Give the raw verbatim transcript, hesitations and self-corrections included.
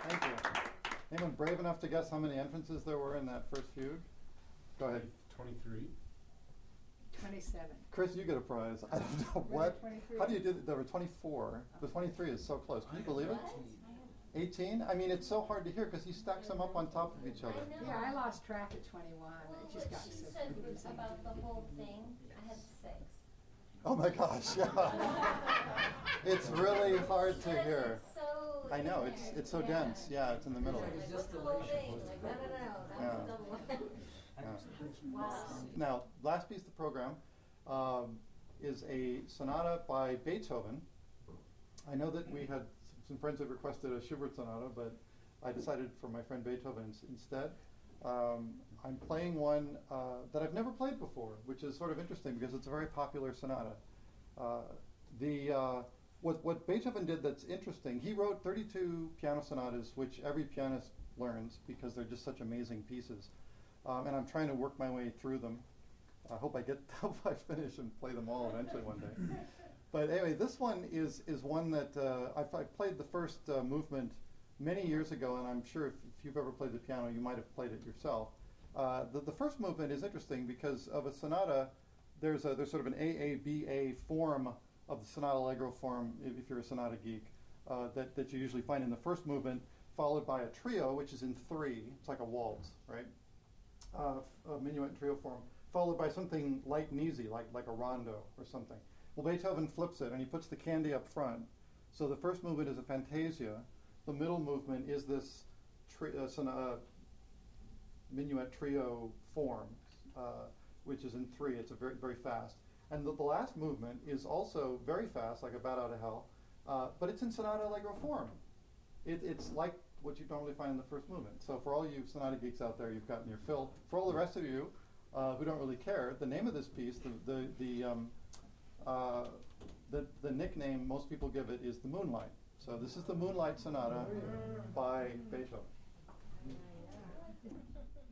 Thank you. Anyone brave enough to guess how many entrances there were in that first fugue? Go ahead. twenty-three. twenty-seven. Chris, you get a prize. I don't know what. twenty-three? How do you do that? There were twenty-four. The twenty-three is so close. Can you believe it? eighteen? I mean, it's so hard to hear because he stacks them up on top of each other. Yeah, I lost track at twenty-one. Well, It just what got she so said confusing. about the whole thing, I had six. Oh my gosh, yeah. It's really hard to hear. It's so I know, it's it's so yeah. dense. Yeah, it's in the middle. Like, what's the whole thing? Like, no, no, no, that's Yeah. a double one. Yeah. Wow. Now, last piece of the program um, is a sonata by Beethoven. I know that we had some, some friends that requested a Schubert sonata, but I decided for my friend Beethoven ins- instead. Um, I'm playing one uh, that I've never played before, which is sort of interesting because it's a very popular sonata. Uh, the uh, what what Beethoven did that's interesting, he wrote thirty-two piano sonatas, which every pianist learns because they're just such amazing pieces. Um, and I'm trying to work my way through them. I hope I get hope I finish and play them all eventually one day. But anyway, this one is is one that uh, I've, I played the first uh, movement many years ago, and I'm sure if, if you've ever played the piano, you might have played it yourself. Uh, the, the first movement is interesting because of a sonata. There's a there's sort of an A A B A form of the sonata allegro form, if, if you're a sonata geek, uh, that that you usually find in the first movement, followed by a trio, which is in three. It's like a waltz, right? Uh, a minuet trio form, followed by something light and easy, like like a rondo or something. Well, Beethoven flips it, and he puts the candy up front. So the first movement is a fantasia. The middle movement is this tri- uh, son- uh, minuet trio form, uh, which is in three. It's a very very fast. And the, the last movement is also very fast, like a bat out of hell, uh, but it's in sonata allegro form. It, it's like what you normally find in the first movement. So for all you sonata geeks out there, you've gotten your fill. For all the rest of you uh, who don't really care, the name of this piece, the the the, um, uh, the the nickname most people give it is the Moonlight. So this is the Moonlight Sonata by Beethoven.